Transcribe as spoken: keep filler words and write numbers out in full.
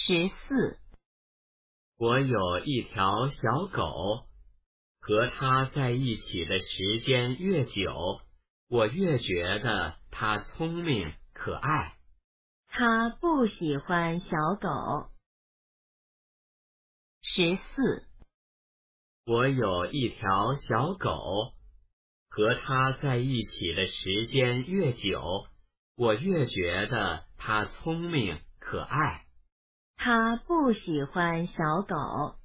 十四， 我有一条小狗，和它在一起的时间越久，我越觉得它聪明可爱。 他不喜欢小狗。十四， 我有一条小狗，和它在一起的时间越久，我越觉得它聪明可爱。 他不喜欢小狗。